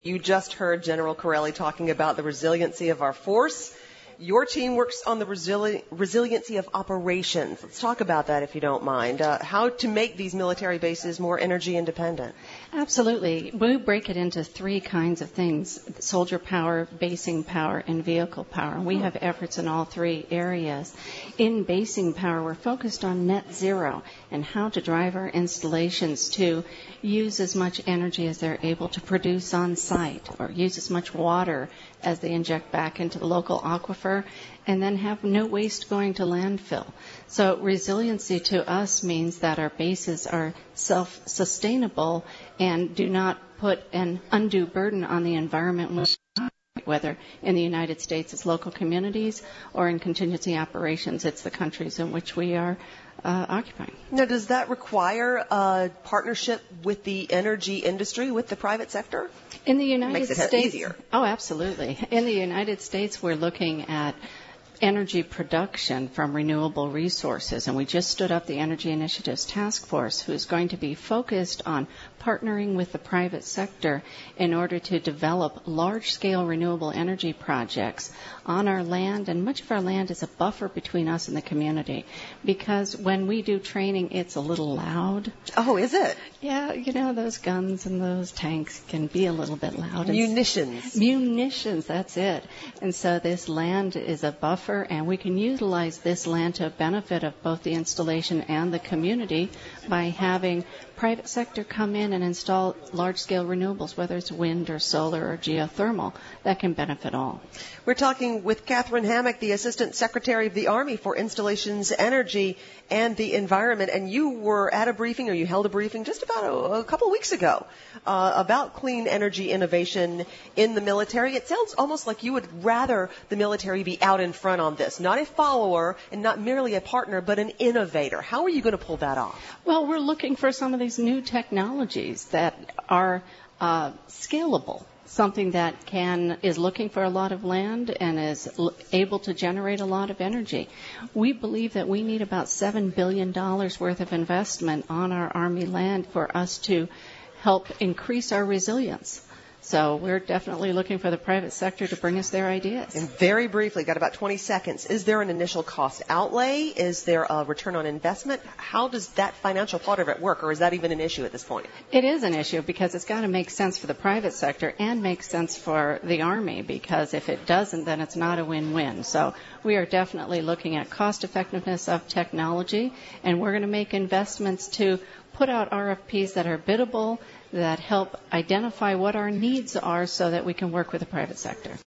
You just heard General Corelli talking about the resiliency of our force. Your team works on the resiliency of operations. Let's talk about that, if you don't mind. How to make these military bases more energy independent. Absolutely. We break it into three kinds of things: soldier power, basing power, and vehicle power. We have efforts in all three areas. In basing power, we're focused on net zero and how to drive our installations to use as much energy as they're able to produce on site, or use as much water as they inject back into the local aquifer, and then have no waste going to landfill. So resiliency to us means that our bases are self-sustainable and do not put an undue burden on the environment, whether in the United States it's local communities or in contingency operations it's the countries in which we are occupying. Now, does that require a partnership with the energy industry, with the private sector? In the United States, makes it easier. Oh, absolutely. In the United States, we're looking at energy production from renewable resources, and we just stood up the Energy Initiatives Task Force, who's going to be focused on partnering with the private sector in order to develop large-scale renewable energy projects on our land, and much of our land is a buffer between us and the community, because when we do training, it's a little loud. Oh, is it? Yeah, you know, those guns and those tanks can be a little bit loud. Munitions, that's it. And so this land is a buffer, and we can utilize this land to benefit of both the installation and the community by having private sector come in and install large-scale renewables, whether it's wind or solar or geothermal, that can benefit all. We're talking with Catherine Hammock, the Assistant Secretary of the Army for Installations, Energy, and the Environment. And you were at a briefing, or you held a briefing just about a couple of weeks ago about clean energy innovation in the military. It sounds almost like you would rather the military be out in front on this, not a follower and not merely a partner, but an innovator. How are you going to pull that off? Well, we're looking for some of these new technologies that are scalable. Something that is looking for a lot of land and is able to generate a lot of energy. We believe that we need about $7 billion worth of investment on our Army land for us to help increase our resilience. So we're definitely looking for the private sector to bring us their ideas. And very briefly, got about 20 seconds. Is there an initial cost outlay? Is there a return on investment? How does that financial part of it work, or is that even an issue at this point? It is an issue because it's got to make sense for the private sector and make sense for the Army, because if it doesn't, then it's not a win-win. So we are definitely looking at cost effectiveness of technology, and we're going to make investments to put out RFPs that are biddable, that help identify what our needs are so that we can work with the private sector.